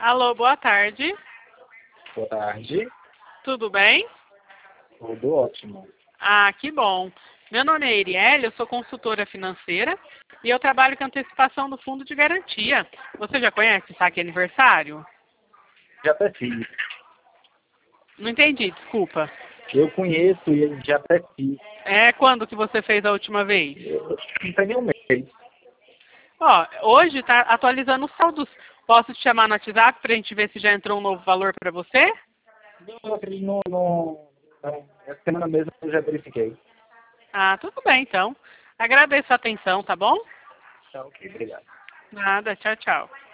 Alô, boa tarde. Boa tarde. Tudo bem? Tudo ótimo. Ah, que bom. Meu nome é Erielle, eu sou consultora financeira e eu trabalho com antecipação do fundo de garantia. Você já conhece o Saque Aniversário? Já até fiz. Não entendi, desculpa. Eu conheço e já até fiz. É quando que você fez a última vez? Não tem nem um mês. Ó, hoje está atualizando os saldos. Posso te chamar no WhatsApp para a gente ver se já entrou um novo valor para você? Eu acredito não. Essa semana mesmo eu já verifiquei. Ah, tudo bem então. Agradeço a atenção, tá bom? Tá ok, obrigado. Nada, tchau, tchau.